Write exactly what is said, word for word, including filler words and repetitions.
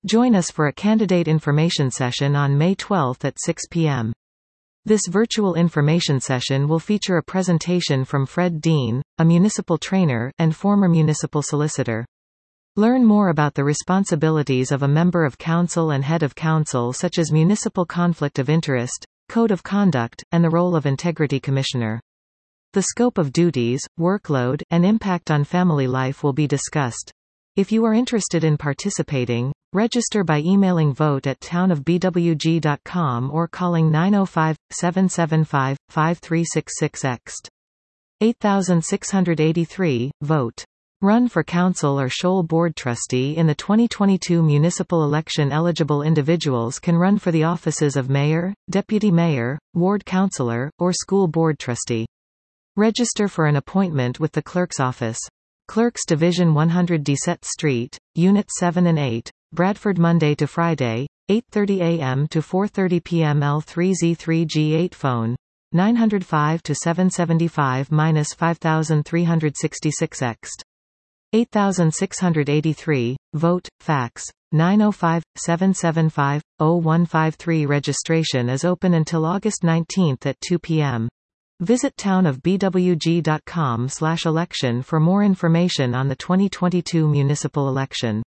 Join us for a candidate information session on May twelfth at six p m This virtual information session will feature a presentation from Fred Dean, a municipal trainer, and former municipal solicitor. Learn more about the responsibilities of a member of council and head of council, such as municipal conflict of interest, code of conduct, and the role of integrity commissioner. The scope of duties, workload, and impact on family life will be discussed. If you are interested in participating, register by emailing vote at town of b w g dot com or calling nine oh five, seven seven five, five three six six X T. eight six eight three, vote. Run for council or Shoal Board Trustee in the twenty twenty-two municipal election. Eligible individuals can run for the offices of mayor, deputy mayor, ward councillor, or school board trustee. Register for an appointment with the clerk's office. Clerk's Division one hundred Deset Street, Unit seven and eight, Bradford, Monday to Friday, eight thirty a m to four thirty p m L three Z three G eight phone, nine oh five to seven seven five dash five three six six X T. eight six eight three, vote, fax, nine oh five, seven seven five, oh one five three. Registration is open until August nineteenth at two p m Visit town of b w g dot com slash election for more information on the twenty twenty-two municipal election.